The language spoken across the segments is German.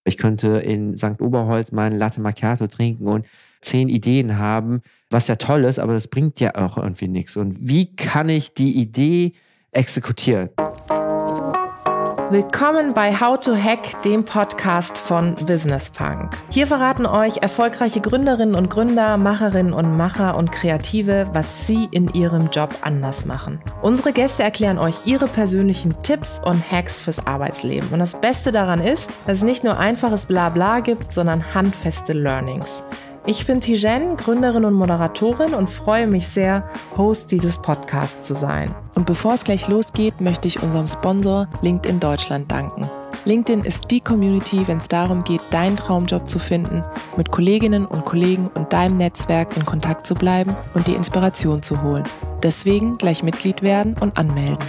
Ich könnte in St. Oberholz meinen Latte Macchiato trinken und 10 Ideen haben, was ja toll ist, aber das bringt ja auch irgendwie nichts. Und wie kann ich die Idee exekutieren? Willkommen bei How to Hack, dem Podcast von Business Punk. Hier verraten euch erfolgreiche Gründerinnen und Gründer, Macherinnen und Macher und Kreative, was sie in ihrem Job anders machen. Unsere Gäste erklären euch ihre persönlichen Tipps und Hacks fürs Arbeitsleben. Und das Beste daran ist, dass es nicht nur einfaches Blabla gibt, sondern handfeste Learnings. Ich bin Tijen, Gründerin und Moderatorin und freue mich sehr, Host dieses Podcasts zu sein. Und bevor es gleich losgeht, möchte ich unserem Sponsor LinkedIn Deutschland danken. LinkedIn ist die Community, wenn es darum geht, deinen Traumjob zu finden, mit Kolleginnen und Kollegen und deinem Netzwerk in Kontakt zu bleiben und die Inspiration zu holen. Deswegen gleich Mitglied werden und anmelden.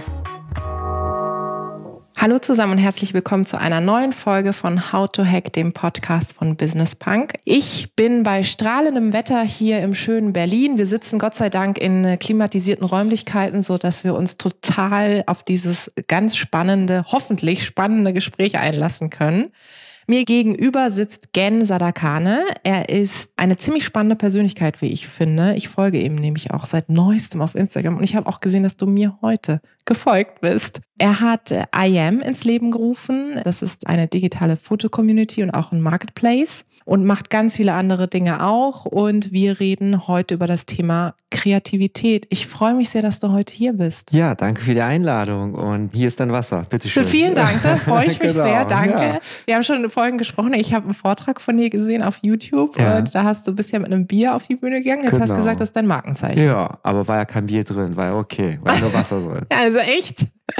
Hallo zusammen und herzlich willkommen zu einer neuen Folge von How to Hack, dem Podcast von Business Punk. Ich bin bei strahlendem Wetter hier im schönen Berlin. Wir sitzen Gott sei Dank in klimatisierten Räumlichkeiten, so dass wir uns total auf dieses ganz spannende, hoffentlich spannende Gespräch einlassen können. Mir gegenüber sitzt Gen Sadakane. Er ist eine ziemlich spannende Persönlichkeit, wie ich finde. Ich folge ihm nämlich auch seit neuestem auf Instagram und ich habe auch gesehen, dass du mir heute gefolgt bist. Er hat I.am ins Leben gerufen. Das ist eine digitale Foto-Community und auch ein Marketplace und macht ganz viele andere Dinge auch. Und wir reden heute über das Thema Kreativität. Ich freue mich sehr, dass du heute hier bist. Ja, danke für die Einladung und hier ist dein Wasser. Bitte schön. Vielen Dank, da freue ich mich Genau, sehr. Danke. Ja. Wir haben schon vorhin gesprochen. Ich habe einen Vortrag von dir gesehen auf YouTube. Ja. Da hast du bisher mit einem Bier auf die Bühne gegangen. Jetzt hast du gesagt, das ist dein Markenzeichen. Ja, aber war ja kein Bier drin, war ja okay, war nur Wasser drin. Also echt?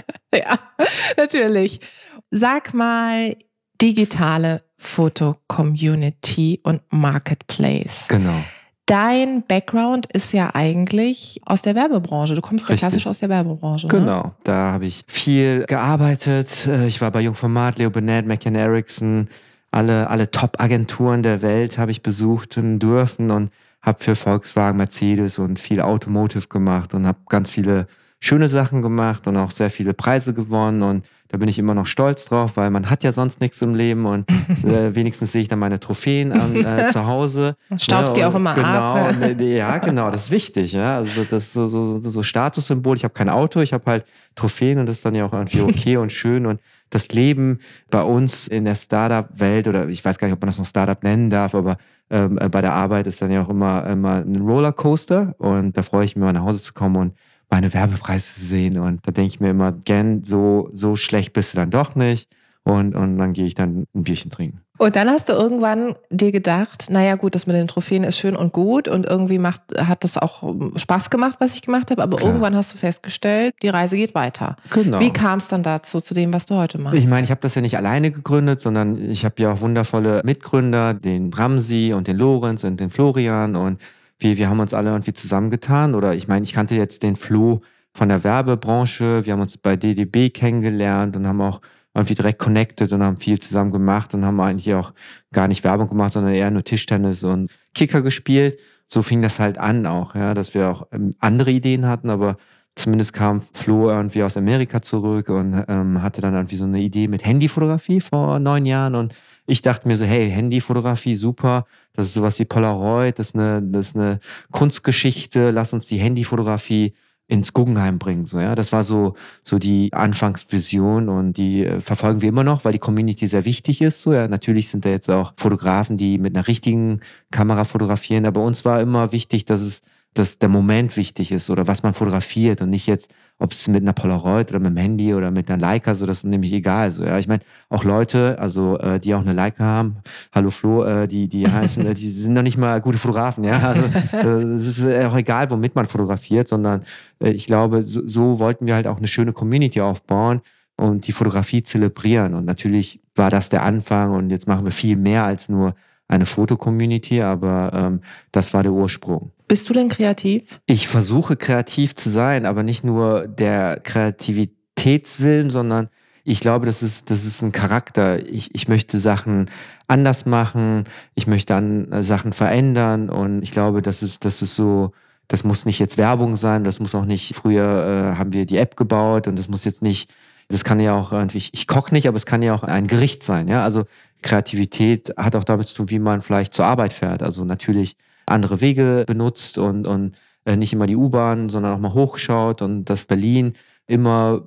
Ja, natürlich. Sag mal, digitale Foto-Community und Marketplace. Genau. Dein Background ist ja eigentlich aus der Werbebranche. Du kommst ja klassisch aus der Werbebranche. Genau, ne? Da habe ich viel gearbeitet. Ich war bei Jungformat, Leo Burnett, McCann Erickson, alle Top-Agenturen der Welt habe ich besucht dürfen und habe für Volkswagen, Mercedes und viel Automotive gemacht und habe ganz viele schöne Sachen gemacht und auch sehr viele Preise gewonnen und da bin ich immer noch stolz drauf, weil man hat ja sonst nichts im Leben und wenigstens sehe ich dann meine Trophäen zu Hause. Staubst die auch immer ab. Ja, genau, das ist wichtig. Ja? Also das ist so Statussymbol. Ich habe kein Auto, ich habe halt Trophäen und das ist dann ja auch irgendwie okay und schön und das Leben bei uns in der Startup-Welt oder ich weiß gar nicht, ob man das noch Startup nennen darf, aber bei der Arbeit ist dann ja auch immer ein Rollercoaster und da freue ich mich mal nach Hause zu kommen und meine Werbepreise zu sehen und da denke ich mir immer, Gen, so schlecht bist du dann doch nicht und dann gehe ich dann ein Bierchen trinken. Und dann hast du irgendwann dir gedacht, naja gut, das mit den Trophäen ist schön und gut und irgendwie hat das auch Spaß gemacht, was ich gemacht habe, aber Klar. Irgendwann hast du festgestellt, die Reise geht weiter. Genau. Wie kam es dann dazu, zu dem, was du heute machst? Ich meine, ich habe das ja nicht alleine gegründet, sondern ich habe ja auch wundervolle Mitgründer, den Ramsi und den Lorenz und den Florian und wir haben uns alle irgendwie zusammengetan oder ich meine, ich kannte jetzt den Flo von der Werbebranche, wir haben uns bei DDB kennengelernt und haben auch irgendwie direkt connected und haben viel zusammen gemacht und haben eigentlich auch gar nicht Werbung gemacht, sondern eher nur Tischtennis und Kicker gespielt. So fing das halt an auch, ja, dass wir auch andere Ideen hatten, aber zumindest kam Flo irgendwie aus Amerika zurück und hatte dann irgendwie so eine Idee mit Handyfotografie vor 9 Jahren und ich dachte mir so, hey, Handyfotografie, super, das ist sowas wie Polaroid, das ist eine Kunstgeschichte, lass uns die Handyfotografie ins Guggenheim bringen. So, ja. Das war so die Anfangsvision und die verfolgen wir immer noch, weil die Community sehr wichtig ist. So, ja. Natürlich sind da jetzt auch Fotografen, die mit einer richtigen Kamera fotografieren, aber uns war immer wichtig, dass der Moment wichtig ist oder was man fotografiert und nicht jetzt, ob es mit einer Polaroid oder mit dem Handy oder mit einer Leica, so das ist nämlich egal. So, ja. Ich meine, auch Leute, also die auch eine Leica haben, hallo Flo, die heißen, die sind noch nicht mal gute Fotografen, ja. Also es ist auch egal, womit man fotografiert, sondern ich glaube, so wollten wir halt auch eine schöne Community aufbauen und die Fotografie zelebrieren. Und natürlich war das der Anfang und jetzt machen wir viel mehr als nur eine Foto-Community, aber das war der Ursprung. Bist du denn kreativ? Ich versuche kreativ zu sein, aber nicht nur der Kreativitätswillen, sondern ich glaube, das ist ein Charakter. Ich möchte Sachen anders machen, ich möchte Sachen verändern und ich glaube, das ist so, das muss nicht jetzt Werbung sein, das muss auch nicht, früher haben wir die App gebaut und das muss jetzt nicht Das kann ja auch irgendwie, ich koche nicht, aber es kann ja auch ein Gericht sein, ja. Also Kreativität hat auch damit zu tun, wie man vielleicht zur Arbeit fährt. Also natürlich andere Wege benutzt und nicht immer die U-Bahn, sondern auch mal hochschaut und dass Berlin immer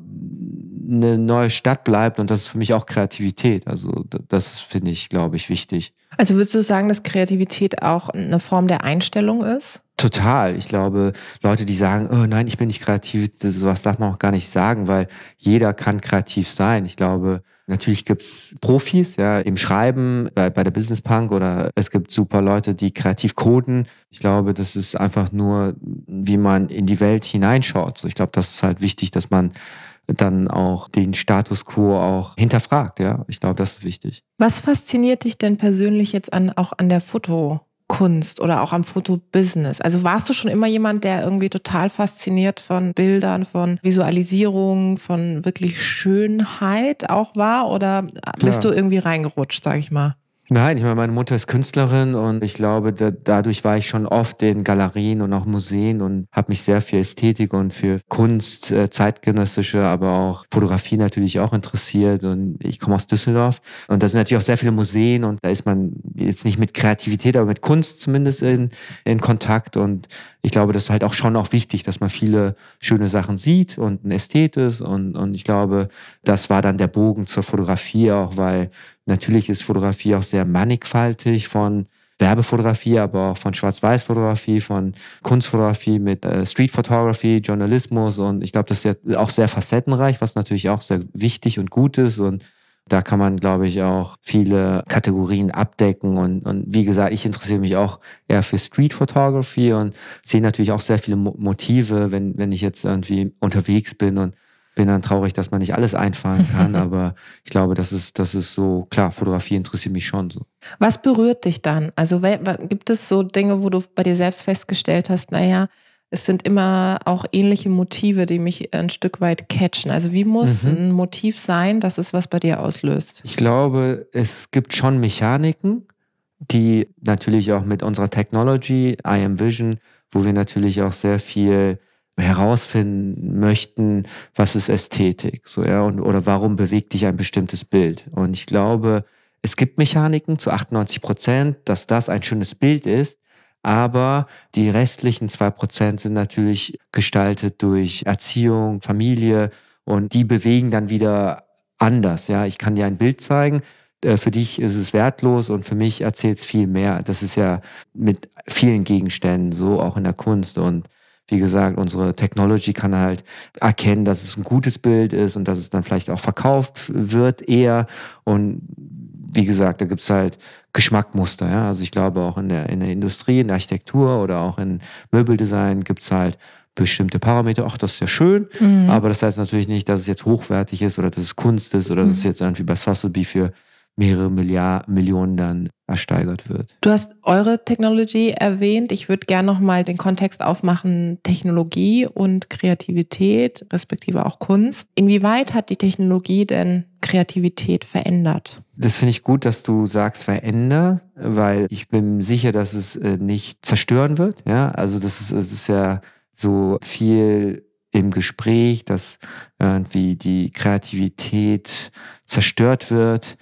eine neue Stadt bleibt und das ist für mich auch Kreativität. Also das finde ich, glaube ich, wichtig. Also würdest du sagen, dass Kreativität auch eine Form der Einstellung ist? Total. Ich glaube, Leute, die sagen, oh nein, ich bin nicht kreativ, sowas darf man auch gar nicht sagen, weil jeder kann kreativ sein. Ich glaube, natürlich gibt's Profis, ja, im Schreiben, bei der Business Punk oder es gibt super Leute, die kreativ coden. Ich glaube, das ist einfach nur, wie man in die Welt hineinschaut. So, ich glaube, das ist halt wichtig, dass man dann auch den Status quo auch hinterfragt, ja. Ich glaube, das ist wichtig. Was fasziniert dich denn persönlich jetzt auch an der Fotokunst oder auch am Fotobusiness? Also warst du schon immer jemand, der irgendwie total fasziniert von Bildern, von Visualisierung, von wirklich Schönheit auch war? Oder bist Klar. du irgendwie reingerutscht, sag ich mal? Nein, ich meine, meine Mutter ist Künstlerin und ich glaube, dadurch war ich schon oft in Galerien und auch Museen und habe mich sehr für Ästhetik und für Kunst, zeitgenössische, aber auch Fotografie natürlich auch interessiert. Und ich komme aus Düsseldorf und da sind natürlich auch sehr viele Museen und da ist man jetzt nicht mit Kreativität, aber mit Kunst zumindest in Kontakt. Und ich glaube, das ist halt auch schon auch wichtig, dass man viele schöne Sachen sieht und ein Ästhet ist. Und ich glaube, das war dann der Bogen zur Fotografie auch, weil natürlich ist Fotografie auch sehr mannigfaltig von Werbefotografie, aber auch von Schwarz-Weiß-Fotografie, von Kunstfotografie mit Street Photography, Journalismus und ich glaube, das ist ja auch sehr facettenreich, was natürlich auch sehr wichtig und gut ist und da kann man, glaube ich, auch viele Kategorien abdecken und wie gesagt, ich interessiere mich auch eher für Street Photography und sehe natürlich auch sehr viele Motive, wenn ich jetzt irgendwie unterwegs bin und bin dann traurig, dass man nicht alles einfangen kann, aber ich glaube, das ist so, klar, Fotografie interessiert mich schon so. Was berührt dich dann? Also gibt es so Dinge, wo du bei dir selbst festgestellt hast, naja, es sind immer auch ähnliche Motive, die mich ein Stück weit catchen. Also wie muss Mhm. ein Motiv sein, dass es was bei dir auslöst? Ich glaube, es gibt schon Mechaniken, die natürlich auch mit unserer Technology, I Am Vision, wo wir natürlich auch sehr viel herausfinden möchten, was ist Ästhetik, so, ja, und, oder warum bewegt dich ein bestimmtes Bild. Und ich glaube, es gibt Mechaniken zu 98%, dass das ein schönes Bild ist, aber die restlichen 2% sind natürlich gestaltet durch Erziehung, Familie und die bewegen dann wieder anders, ja. Ich kann dir ein Bild zeigen, für dich ist es wertlos und für mich erzählt es viel mehr. Das ist ja mit vielen Gegenständen so, auch in der Kunst und wie gesagt, unsere Technology kann halt erkennen, dass es ein gutes Bild ist und dass es dann vielleicht auch verkauft wird eher. Und wie gesagt, da gibt's halt Geschmackmuster. Ja? Also ich glaube auch in der Industrie, in der Architektur oder auch in Möbeldesign gibt's halt bestimmte Parameter. Ach, das ist ja schön, aber das heißt natürlich nicht, dass es jetzt hochwertig ist oder dass es Kunst ist oder dass es jetzt irgendwie bei Sotheby für mehrere Millionen dann ersteigert wird. Du hast eure Technology erwähnt. Ich würde gerne nochmal den Kontext aufmachen, Technologie und Kreativität, respektive auch Kunst. Inwieweit hat die Technologie denn Kreativität verändert? Das finde ich gut, dass du sagst veränder, weil ich bin sicher, dass es nicht zerstören wird. Ja, also es ist ja so viel im Gespräch, dass irgendwie die Kreativität zerstört wird.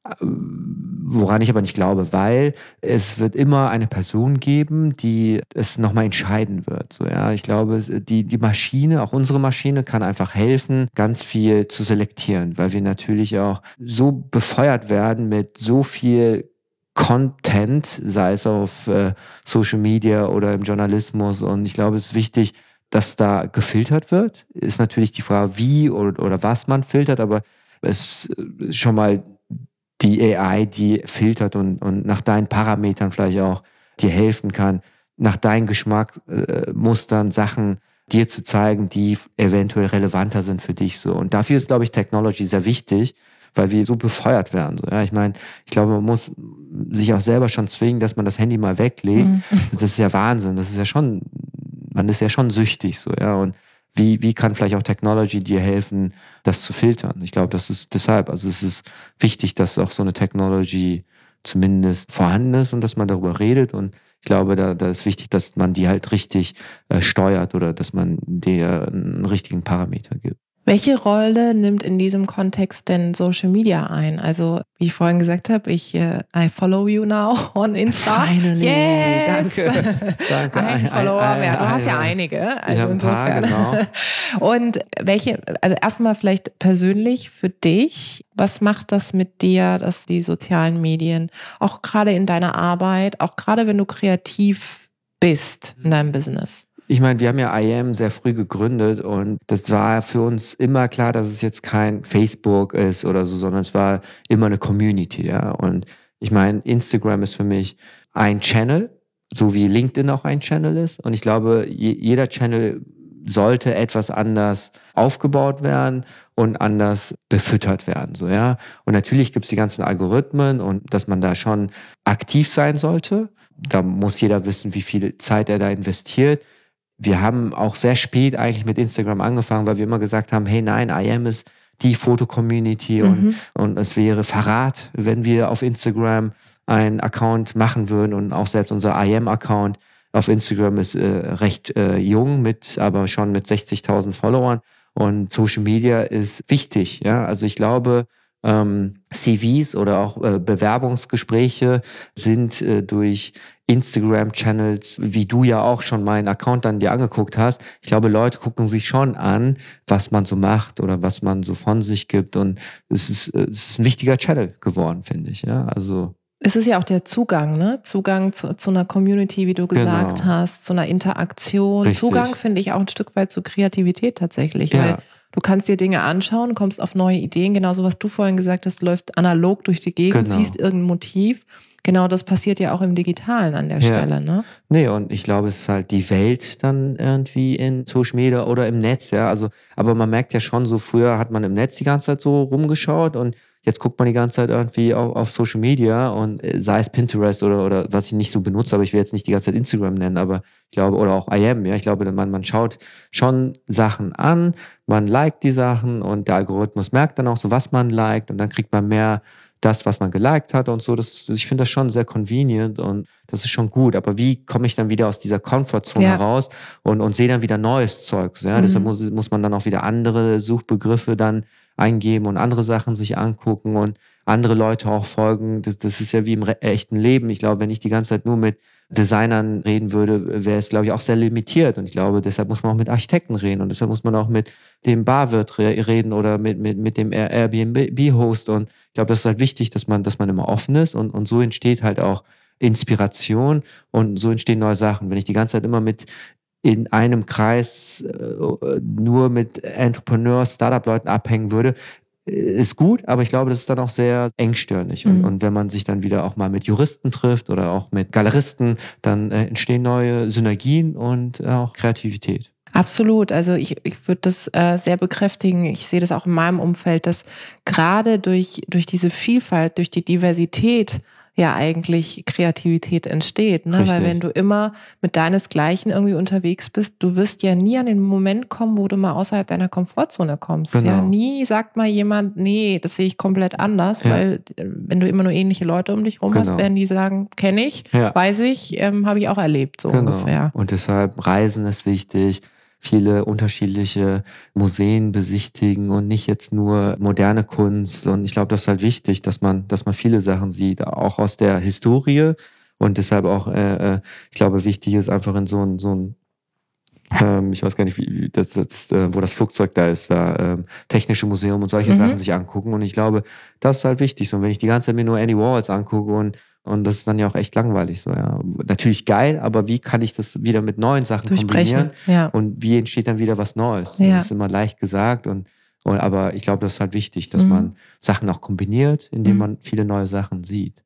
Woran ich aber nicht glaube, weil es wird immer eine Person geben, die es nochmal entscheiden wird. So, ja, ich glaube, die Maschine, auch unsere Maschine, kann einfach helfen, ganz viel zu selektieren, weil wir natürlich auch so befeuert werden mit so viel Content, sei es auf Social Media oder im Journalismus. Und ich glaube, es ist wichtig, dass da gefiltert wird. Ist natürlich die Frage, wie oder was man filtert, aber es ist schon mal die AI, die filtert und nach deinen Parametern vielleicht auch dir helfen kann, nach deinen Geschmackmustern Sachen dir zu zeigen, die eventuell relevanter sind für dich so. Und dafür ist, glaube ich, Technology sehr wichtig, weil wir so befeuert werden. So. Ja, ich meine, ich glaube, man muss sich auch selber schon zwingen, dass man das Handy mal weglegt. Das ist ja Wahnsinn. Das ist ja schon, man ist ja schon süchtig so, ja. Und wie kann vielleicht auch Technology dir helfen, das zu filtern? Ich glaube, das ist deshalb, also es ist wichtig, dass auch so eine Technology zumindest vorhanden ist und dass man darüber redet. Und ich glaube, da ist wichtig, dass man die halt richtig steuert oder dass man dir einen richtigen Parameter gibt. Welche Rolle nimmt in diesem Kontext denn Social Media ein? Also, wie ich vorhin gesagt habe, I follow you now on Insta. Finally, yes. danke. Ein Follower mehr. Du hast ja einige. Also ich habe ein paar, genau. Und also erstmal vielleicht persönlich für dich, was macht das mit dir, dass die sozialen Medien, auch gerade in deiner Arbeit, auch gerade wenn du kreativ bist in deinem Business? Ich meine, wir haben ja IM sehr früh gegründet und das war für uns immer klar, dass es jetzt kein Facebook ist oder so, sondern es war immer eine Community, ja. Und ich meine, Instagram ist für mich ein Channel, so wie LinkedIn auch ein Channel ist. Und ich glaube, jeder Channel sollte etwas anders aufgebaut werden und anders befüttert werden, so, ja. Und natürlich gibt's die ganzen Algorithmen und dass man da schon aktiv sein sollte. Da muss jeder wissen, wie viel Zeit er da investiert. Wir haben auch sehr spät eigentlich mit Instagram angefangen, weil wir immer gesagt haben, hey nein, IM ist die Foto-Community und es wäre Verrat, wenn wir auf Instagram einen Account machen würden und auch selbst unser IM-Account auf Instagram ist recht jung, aber schon mit 60.000 Followern und Social Media ist wichtig, ja, also ich glaube, CVs oder auch Bewerbungsgespräche sind durch Instagram-Channels, wie du ja auch schon meinen Account dann dir angeguckt hast. Ich glaube, Leute gucken sich schon an, was man so macht oder was man so von sich gibt und es ist ein wichtiger Channel geworden, finde ich. Ja, also es ist ja auch der Zugang, ne? Zugang zu einer Community, wie du gesagt hast, zu einer Interaktion. Richtig. Zugang finde ich auch ein Stück weit zur Kreativität tatsächlich, Ja. weil du kannst dir Dinge anschauen, kommst auf neue Ideen, genauso was du vorhin gesagt hast, du läufst analog durch die Gegend, siehst irgendein Motiv. Genau das passiert ja auch im Digitalen an der Stelle, ne? Nee, und ich glaube, es ist halt die Welt dann irgendwie in Social Media oder im Netz, ja. Also, aber man merkt ja schon so, früher hat man im Netz die ganze Zeit so rumgeschaut und jetzt guckt man die ganze Zeit irgendwie auf Social Media und sei es Pinterest oder was ich nicht so benutze, aber ich will jetzt nicht die ganze Zeit Instagram nennen, aber ich glaube, oder auch IM, ja, ich glaube, man schaut schon Sachen an, man liked die Sachen und der Algorithmus merkt dann auch so, was man liked und dann kriegt man mehr das, was man geliked hat und so. Ich finde das schon sehr convenient und das ist schon gut. Aber wie komme ich dann wieder aus dieser Comfortzone raus und sehe dann wieder neues Zeug? Ja? Deshalb muss man dann auch wieder andere Suchbegriffe dann eingeben und andere Sachen sich angucken und andere Leute auch folgen. Das ist ja wie im echten Leben. Ich glaube, wenn ich die ganze Zeit nur mit Designern reden würde, wäre es, glaube ich, auch sehr limitiert. Und ich glaube, deshalb muss man auch mit Architekten reden und deshalb muss man auch mit dem Barwirt reden oder mit dem Airbnb-Host. Und ich glaube, das ist halt wichtig, dass man immer offen ist und so entsteht halt auch Inspiration und so entstehen neue Sachen. Wenn ich die ganze Zeit immer in einem Kreis nur mit Entrepreneurs, Startup-Leuten abhängen würde, ist gut, aber ich glaube, das ist dann auch sehr engstirnig. Und wenn man sich dann wieder auch mal mit Juristen trifft oder auch mit Galeristen, dann entstehen neue Synergien und auch Kreativität. Absolut. Also ich würde das sehr bekräftigen. Ich sehe das auch in meinem Umfeld, dass gerade durch diese Vielfalt, durch die Diversität ja eigentlich Kreativität entsteht, ne? Weil wenn du immer mit deinesgleichen irgendwie unterwegs bist, du wirst ja nie an den Moment kommen, wo du mal außerhalb deiner Komfortzone kommst. Genau. Ja, nie sagt mal jemand, nee, das sehe ich komplett anders, weil wenn du immer nur ähnliche Leute um dich rum hast, werden die sagen, kenne ich, weiß ich, habe ich auch erlebt, so ungefähr. Und deshalb Reisen ist wichtig. Viele unterschiedliche Museen besichtigen und nicht jetzt nur moderne Kunst. Und ich glaube, das ist halt wichtig, dass man viele Sachen sieht, auch aus der Historie. Und deshalb auch, ich glaube, wichtig ist einfach in so ein ich weiß gar nicht, wie wo das Flugzeug da ist, Technische Museum und solche Sachen sich angucken. Und ich glaube, das ist halt wichtig. So, und wenn ich die ganze Zeit mir nur Andy Warhols angucke und das ist dann ja auch echt langweilig. So, ja. Natürlich geil, aber wie kann ich das wieder mit neuen Sachen kombinieren? Ja. Und wie entsteht dann wieder was Neues? Ja. Das ist immer leicht gesagt. Aber ich glaube, das ist halt wichtig, dass man Sachen auch kombiniert, indem man viele neue Sachen sieht.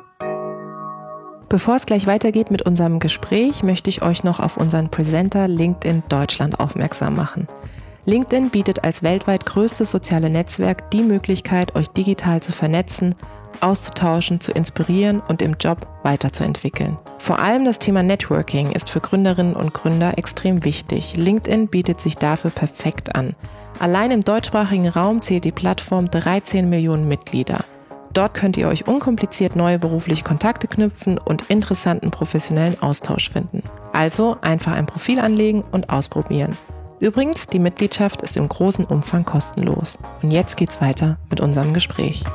Bevor es gleich weitergeht mit unserem Gespräch, möchte ich euch noch auf unseren Presenter LinkedIn Deutschland aufmerksam machen. LinkedIn bietet als weltweit größtes soziale Netzwerk die Möglichkeit, euch digital zu vernetzen, auszutauschen, zu inspirieren und im Job weiterzuentwickeln. Vor allem das Thema Networking ist für Gründerinnen und Gründer extrem wichtig. LinkedIn bietet sich dafür perfekt an. Allein im deutschsprachigen Raum zählt die Plattform 13 Millionen Mitglieder. Dort könnt ihr euch unkompliziert neue berufliche Kontakte knüpfen und interessanten professionellen Austausch finden. Also einfach ein Profil anlegen und ausprobieren. Übrigens, die Mitgliedschaft ist im großen Umfang kostenlos. Und jetzt geht's weiter mit unserem Gespräch.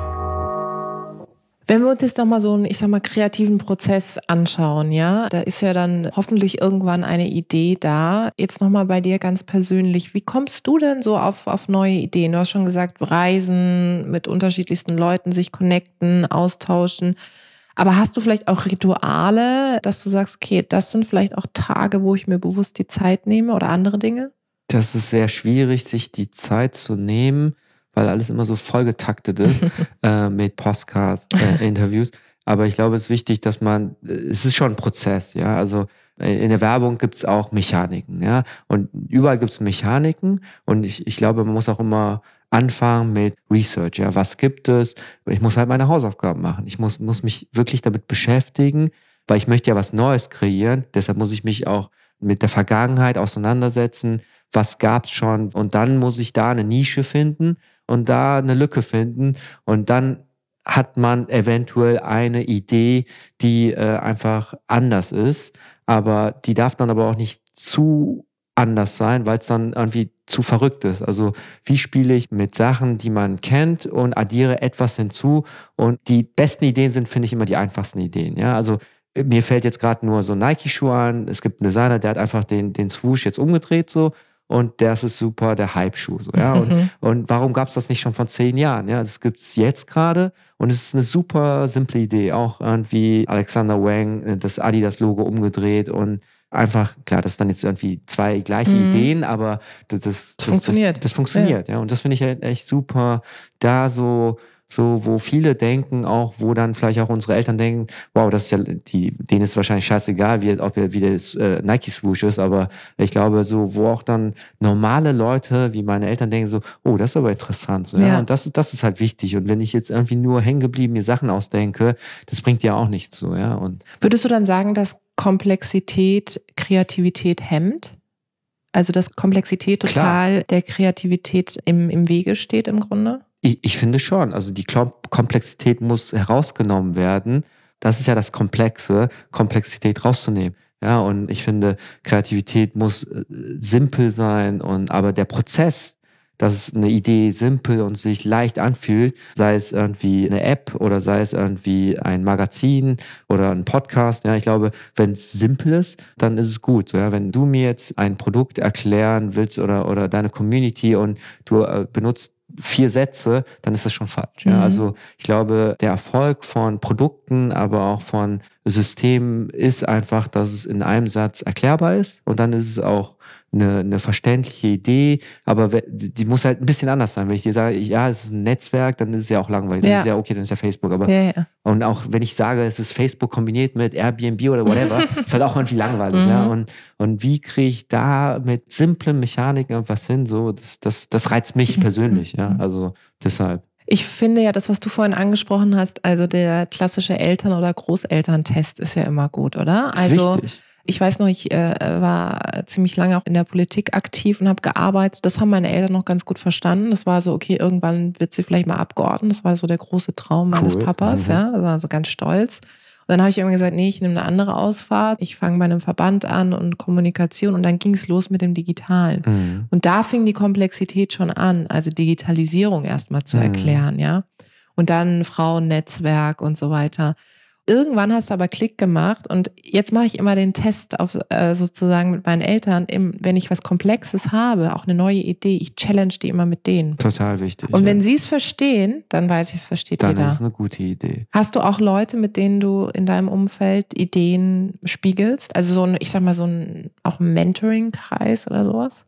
Wenn wir uns jetzt nochmal so einen, ich sag mal, kreativen Prozess anschauen, ja, da ist ja dann hoffentlich irgendwann eine Idee da. Jetzt nochmal bei dir ganz persönlich, wie kommst du denn so auf neue Ideen? Du hast schon gesagt, reisen, mit unterschiedlichsten Leuten sich connecten, austauschen. Aber hast du vielleicht auch Rituale, dass du sagst, okay, das sind vielleicht auch Tage, wo ich mir bewusst die Zeit nehme oder andere Dinge? Das ist sehr schwierig, sich die Zeit zu nehmen, weil alles immer so vollgetaktet ist mit Podcast-Interviews. Aber ich glaube, es ist wichtig, dass es ist schon ein Prozess, ja. Also in der Werbung gibt es auch Mechaniken, ja. Und überall gibt es Mechaniken. Und ich glaube, man muss auch immer anfangen mit Research, ja. Was gibt es? Ich muss halt meine Hausaufgaben machen. Ich muss mich wirklich damit beschäftigen, weil ich möchte ja was Neues kreieren. Deshalb muss ich mich auch mit der Vergangenheit auseinandersetzen. Was gab's schon? Und dann muss ich da eine Nische finden und da eine Lücke finden. Und dann hat man eventuell eine Idee, die einfach anders ist. Aber die darf dann aber auch nicht zu anders sein, weil es dann irgendwie zu verrückt ist. Also wie spiele ich mit Sachen, die man kennt und addiere etwas hinzu? Und die besten Ideen sind, finde ich, immer die einfachsten Ideen. Ja, also mir fällt jetzt gerade nur so Nike-Schuh an. Es gibt einen Designer, der hat einfach den Swoosh jetzt umgedreht so. Und das ist super, der Hype-Schuh. So, ja? Und warum gab es das nicht schon vor 10 Jahren? Ja, das gibt es jetzt gerade und es ist eine super simple Idee. Auch irgendwie Alexander Wang, das Adidas-Logo umgedreht und einfach, klar, das ist dann jetzt irgendwie 2 gleiche Ideen, aber das funktioniert. Das funktioniert, ja. Und das finde ich halt echt super, da so, wo viele denken, auch wo dann vielleicht auch unsere Eltern denken, wow, das ist ja, denen ist wahrscheinlich scheißegal, wie das Nike Swoosh ist, aber ich glaube, so, wo auch dann normale Leute, wie meine Eltern denken, so, oh, das ist aber interessant, so, ja. Und das ist halt wichtig. Und wenn ich jetzt irgendwie nur hängen geblieben mir Sachen ausdenke, das bringt ja auch nichts, so, ja. Und würdest du dann sagen, dass Komplexität Kreativität hemmt? Also, dass Komplexität total der Kreativität im Wege steht im Grunde? Ich finde schon. Also die Komplexität muss herausgenommen werden. Das ist ja das Komplexe, Komplexität rauszunehmen. Ja, und ich finde, Kreativität muss simpel sein aber der Prozess, dass eine Idee simpel und sich leicht anfühlt, sei es irgendwie eine App oder sei es irgendwie ein Magazin oder ein Podcast. Ja, ich glaube, wenn es simpel ist, dann ist es gut. So, ja, wenn du mir jetzt ein Produkt erklären willst oder deine Community und du benutzt 4 Sätze, dann ist das schon falsch. Ja? Also ich glaube, der Erfolg von Produkten, aber auch von Systemen ist einfach, dass es in einem Satz erklärbar ist und dann ist es auch eine verständliche Idee, aber die muss halt ein bisschen anders sein. Wenn ich dir sage, ja, es ist ein Netzwerk, dann ist es ja auch langweilig. Dann ist es ja okay, dann ist ja Facebook. Aber und auch wenn ich sage, es ist Facebook kombiniert mit Airbnb oder whatever, ist halt auch irgendwie langweilig. Ja? Und wie kriege ich da mit simplen Mechaniken etwas hin? So, das reizt mich persönlich. Ja? Also deshalb. Ich finde ja, das, was du vorhin angesprochen hast, also der klassische Eltern- oder Großelterntest ist ja immer gut, oder? Das ist wichtig. Ich weiß noch, ich war ziemlich lange auch in der Politik aktiv und habe gearbeitet. Das haben meine Eltern noch ganz gut verstanden. Das war so, okay, irgendwann wird sie vielleicht mal Abgeordnet. Das war so der große Traum meines Papas. Ja, das war so ganz stolz. Und dann habe ich immer gesagt, nee, ich nehme eine andere Ausfahrt. Ich fange bei einem Verband an und Kommunikation und dann ging es los mit dem Digitalen. Und da fing die Komplexität schon an, also Digitalisierung erstmal zu erklären, ja. Und dann Frauennetzwerk und so weiter. Irgendwann hast du aber Klick gemacht und jetzt mache ich immer den Test auf sozusagen mit meinen Eltern, wenn ich was Komplexes habe, auch eine neue Idee, ich challenge die immer mit denen. Total wichtig. Und wenn sie es verstehen, dann weiß ich, es versteht jeder. Dann ist es eine gute Idee. Hast du auch Leute, mit denen du in deinem Umfeld Ideen spiegelst? Also so ein, ich sag mal, auch ein Mentoring-Kreis oder sowas?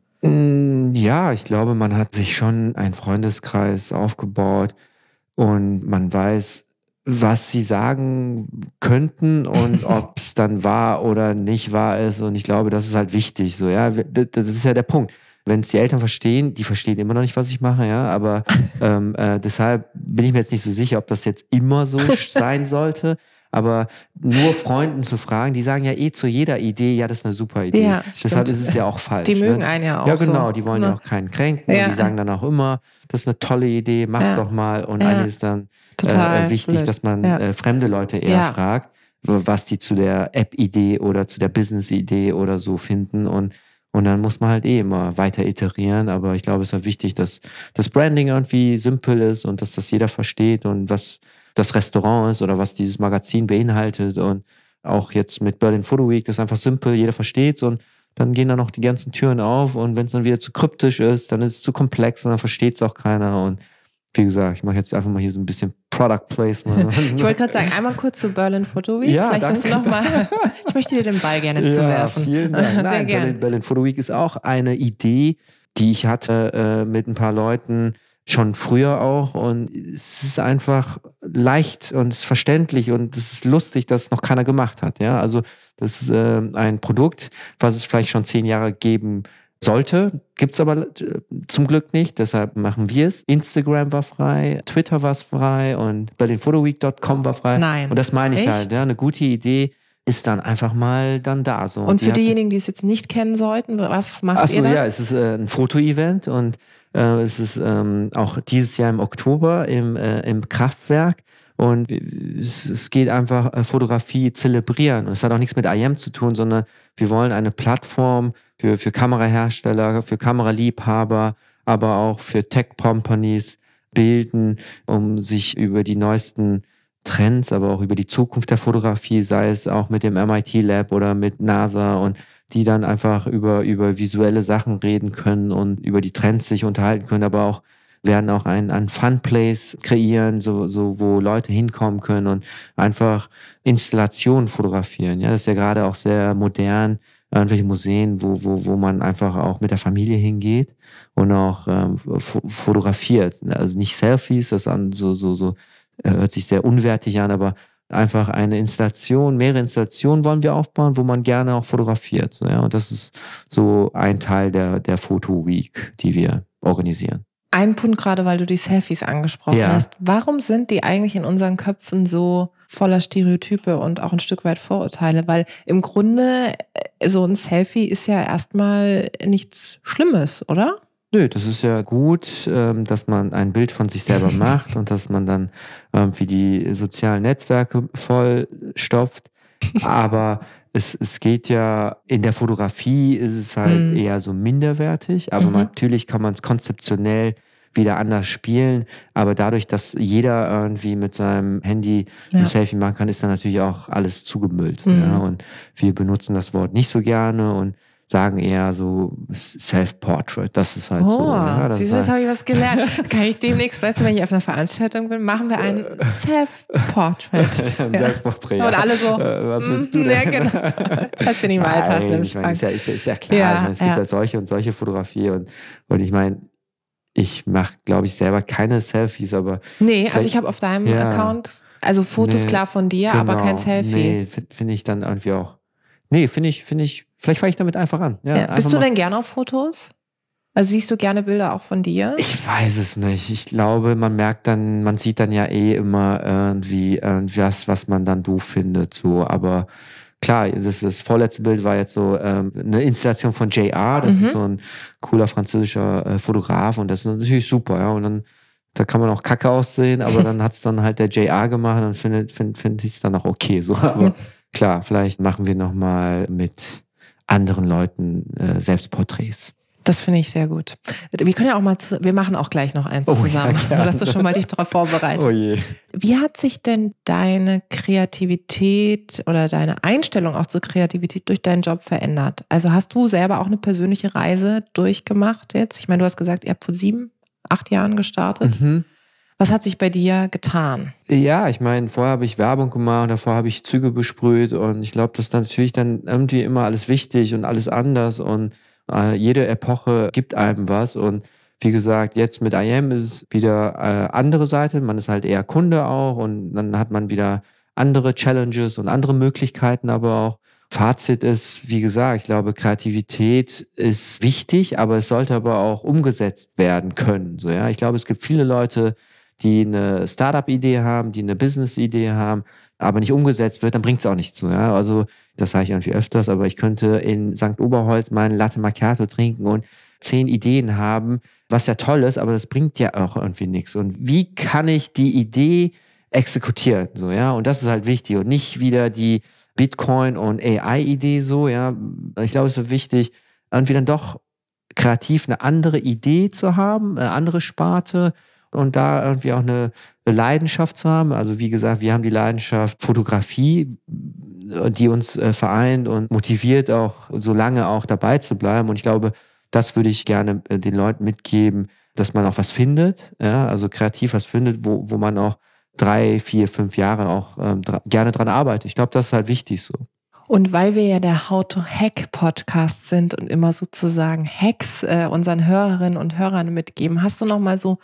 Ja, ich glaube, man hat sich schon einen Freundeskreis aufgebaut und man weiß, was sie sagen könnten und ob es dann wahr oder nicht wahr ist. Und ich glaube, das ist halt wichtig. So, ja, das ist ja der Punkt. Wenn es die Eltern verstehen, die verstehen immer noch nicht, was ich mache, ja. Aber deshalb bin ich mir jetzt nicht so sicher, ob das jetzt immer so sein sollte. Aber nur Freunden zu fragen, die sagen ja zu jeder Idee, ja, das ist eine super Idee. Ja, deshalb ist es ja auch falsch. Die mögen einen ja auch. Ja, genau, so. Die wollen ja auch keinen kränken. Und die sagen dann auch immer, das ist eine tolle Idee, mach's doch mal. Und eine ist dann wichtig, blöd, dass man fremde Leute eher fragt, was die zu der App-Idee oder zu der Business-Idee oder so finden. Und Und dann muss man halt immer weiter iterieren. Aber ich glaube, es ist halt wichtig, dass das Branding irgendwie simpel ist und dass das jeder versteht und was das Restaurant ist oder was dieses Magazin beinhaltet. Und auch jetzt mit Berlin Photo Week, das ist einfach simpel, jeder versteht's und dann gehen dann auch die ganzen Türen auf. Und wenn es dann wieder zu kryptisch ist, dann ist es zu komplex und dann versteht es auch keiner. Und wie gesagt, ich mache jetzt einfach mal hier so ein bisschen Product Placement. Ich wollte gerade sagen, einmal kurz zu Berlin Photo Week. Ja, vielleicht danke. Hast du noch mal. Ich möchte dir den Ball gerne zuwerfen. Vielen Dank. Sehr Nein, gern. Berlin Photo Week ist auch eine Idee, die ich hatte mit ein paar Leuten schon früher auch. Und es ist einfach leicht und es ist verständlich und es ist lustig, dass es noch keiner gemacht hat. Ja, also das ist ein Produkt, was es vielleicht schon 10 Jahre geben sollte, gibt es aber zum Glück nicht, deshalb machen wir es. Instagram war frei, Twitter war frei und berlinphotoweek.com war frei. Nein. Und das meine ich Echt? halt, ja, eine gute Idee ist dann einfach mal dann da. So. Und für diejenigen, die es jetzt nicht kennen sollten, was macht Achso, ihr da? ja, es ist ein Fotoevent und es ist auch dieses Jahr im Oktober im Kraftwerk. Und es geht einfach Fotografie zelebrieren. Und es hat auch nichts mit IM zu tun, sondern wir wollen eine Plattform für Kamerahersteller, für Kameraliebhaber, aber auch für Tech-Companies bilden, um sich über die neuesten Trends, aber auch über die Zukunft der Fotografie, sei es auch mit dem MIT Lab oder mit NASA und die dann einfach über visuelle Sachen reden können und über die Trends sich unterhalten können, aber auch werden auch ein Fun-Place kreieren, so wo Leute hinkommen können und einfach Installationen fotografieren. Ja, das ist ja gerade auch sehr modern, irgendwelche Museen, wo man einfach auch mit der Familie hingeht und auch fotografiert. Also nicht Selfies, das an so hört sich sehr unwertig an, aber einfach eine Installation, mehrere Installationen wollen wir aufbauen, wo man gerne auch fotografiert. So, ja, und das ist so ein Teil der Photo Week, die wir organisieren. Ein Punkt gerade, weil du die Selfies angesprochen hast. Warum sind die eigentlich in unseren Köpfen so voller Stereotype und auch ein Stück weit Vorurteile? Weil im Grunde so ein Selfie ist ja erstmal nichts Schlimmes, oder? Nö, das ist ja gut, dass man ein Bild von sich selber macht und dass man dann irgendwie die sozialen Netzwerke vollstopft. Aber es geht ja, in der Fotografie ist es halt eher so minderwertig, aber natürlich kann man es konzeptionell wieder anders spielen, aber dadurch, dass jeder irgendwie mit seinem Handy ein Selfie machen kann, ist dann natürlich auch alles zugemüllt. Ja? Und wir benutzen das Wort nicht so gerne und sagen eher so Self-Portrait. Das ist halt so. Ja, Siehst du, jetzt habe ich was gelernt. Kann ich demnächst, weißt du, wenn ich auf einer Veranstaltung bin, machen wir ein Self-Portrait. Ein Self-Portrait, ja. Und alle so, was willst du denn? Ja, genau. Kannst du nicht mal tasten im ich meine, Schrank. ist ja klar. Ja, ich meine, es gibt ja solche und solche Fotografie und ich meine, ich mache, glaube ich, selber keine Selfies, aber... Nee, also ich habe auf deinem Account, also Fotos klar von dir, aber kein Selfie. Nee, finde ich dann irgendwie auch... Nee, finde ich, vielleicht fange ich damit einfach an. Ja, einfach Bist du denn gerne auf Fotos? Also siehst du gerne Bilder auch von dir? Ich weiß es nicht. Ich glaube, man sieht dann ja immer irgendwie was man dann doof findet, so, aber klar, das vorletzte Bild war jetzt so eine Installation von JR, das ist so ein cooler französischer Fotograf und das ist natürlich super, ja, und dann da kann man auch kacke aussehen, aber dann hat's dann halt der JR gemacht und finde ich es dann auch okay, so, aber klar, vielleicht machen wir nochmal mit anderen Leuten Selbstporträts. Das finde ich sehr gut. Wir können ja auch mal, wir machen auch gleich noch eins zusammen, dass du schon mal dich darauf vorbereitest. Oh je. Wie hat sich denn deine Kreativität oder deine Einstellung auch zur Kreativität durch deinen Job verändert? Also hast du selber auch eine persönliche Reise durchgemacht jetzt? Ich meine, du hast gesagt, ihr habt vor 7, 8 Jahren gestartet. Was hat sich bei dir getan? Ja, ich meine, vorher habe ich Werbung gemacht, davor habe ich Züge besprüht und ich glaube, das ist natürlich dann irgendwie immer alles wichtig und alles anders und jede Epoche gibt einem was und wie gesagt, jetzt mit IM ist es wieder andere Seite, man ist halt eher Kunde auch und dann hat man wieder andere Challenges und andere Möglichkeiten, aber auch Fazit ist, wie gesagt, ich glaube, Kreativität ist wichtig, aber es sollte aber auch umgesetzt werden können. So, ja, ich glaube, es gibt viele Leute, die eine Startup-Idee haben, die eine Business-Idee haben, aber nicht umgesetzt wird, dann bringt es auch nichts so. Ja? Also das sage ich irgendwie öfters, aber ich könnte in St. Oberholz meinen Latte Macchiato trinken und 10 Ideen haben, was ja toll ist, aber das bringt ja auch irgendwie nichts. Und wie kann ich die Idee exekutieren? So, ja? Und das ist halt wichtig und nicht wieder die Bitcoin- und AI-Idee so. Ja, ich glaube, es ist so wichtig, irgendwie dann doch kreativ eine andere Idee zu haben, eine andere Sparte und da irgendwie auch eine Leidenschaft zu haben. Also wie gesagt, wir haben die Leidenschaft Fotografie, die uns vereint und motiviert, auch so lange auch dabei zu bleiben. Und ich glaube, das würde ich gerne den Leuten mitgeben, dass man auch was findet, ja, also kreativ was findet, wo man auch 3, 4, 5 Jahre auch gerne dran arbeitet. Ich glaube, das ist halt wichtig so. Und weil wir ja der How to Hack Podcast sind und immer sozusagen Hacks unseren Hörerinnen und Hörern mitgeben, hast du noch mal so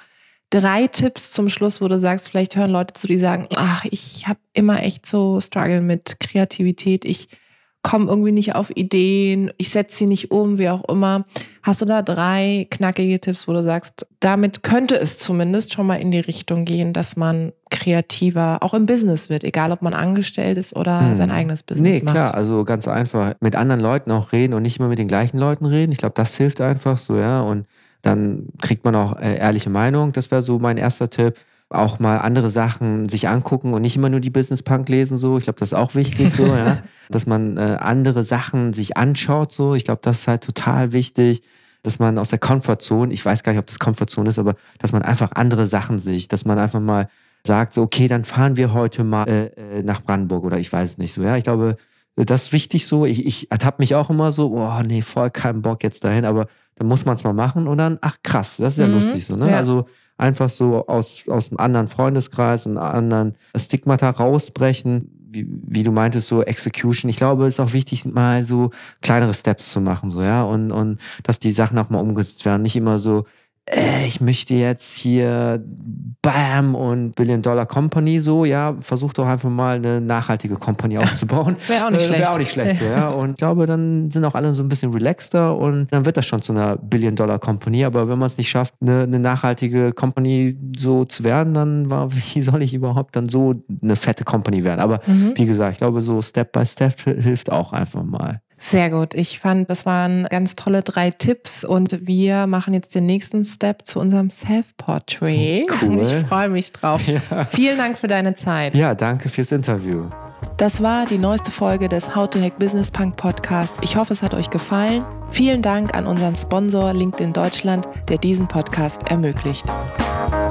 3 Tipps zum Schluss, wo du sagst, vielleicht hören Leute zu, die sagen, ach, ich habe immer echt so Struggle mit Kreativität, ich komme irgendwie nicht auf Ideen, ich setze sie nicht um, wie auch immer. Hast du da 3 knackige Tipps, wo du sagst, damit könnte es zumindest schon mal in die Richtung gehen, dass man kreativer auch im Business wird, egal ob man angestellt ist oder sein eigenes Business macht? Nee, klar, also ganz einfach mit anderen Leuten auch reden und nicht immer mit den gleichen Leuten reden. Ich glaube, das hilft einfach so, ja, und dann kriegt man auch ehrliche Meinung. Das wäre so mein erster Tipp. Auch mal andere Sachen sich angucken und nicht immer nur die Business Punk lesen, so. Ich glaube, das ist auch wichtig, so, ja. Dass man andere Sachen sich anschaut, so. Ich glaube, das ist halt total wichtig, dass man aus der Comfortzone, ich weiß gar nicht, ob das Comfortzone ist, aber dass man einfach andere Sachen sieht, dass man einfach mal sagt, so, okay, dann fahren wir heute mal nach Brandenburg oder ich weiß es nicht, so, ja. Ich glaube, das ist wichtig so. Ich ertappe mich auch immer so, oh nee, voll keinen Bock jetzt dahin, aber dann muss man es mal machen und dann, ach krass, das ist ja lustig so, ne? Ja. Also einfach so aus einem anderen Freundeskreis und einem anderen Stigmata rausbrechen, wie du meintest, so Execution. Ich glaube, es ist auch wichtig, mal so kleinere Steps zu machen, so, ja, und dass die Sachen auch mal umgesetzt werden. Nicht immer so, ich möchte jetzt hier Bam und Billion-Dollar-Company so, ja, versuch doch einfach mal eine nachhaltige Company aufzubauen. Wäre auch nicht schlecht. Wäre auch nicht schlecht, so, ja. Und ich glaube, dann sind auch alle so ein bisschen relaxter und dann wird das schon zu einer Billion-Dollar-Company. Aber wenn man es nicht schafft, eine nachhaltige Company so zu werden, dann wie soll ich überhaupt dann so eine fette Company werden? Aber wie gesagt, ich glaube, so Step by Step hilft auch einfach mal. Sehr gut. Ich fand, das waren ganz tolle 3 Tipps und wir machen jetzt den nächsten Step zu unserem Self-Portrait. Cool. Ich freue mich drauf. Ja. Vielen Dank für deine Zeit. Ja, danke fürs Interview. Das war die neueste Folge des How to Hack Business Punk Podcast. Ich hoffe, es hat euch gefallen. Vielen Dank an unseren Sponsor LinkedIn Deutschland, der diesen Podcast ermöglicht.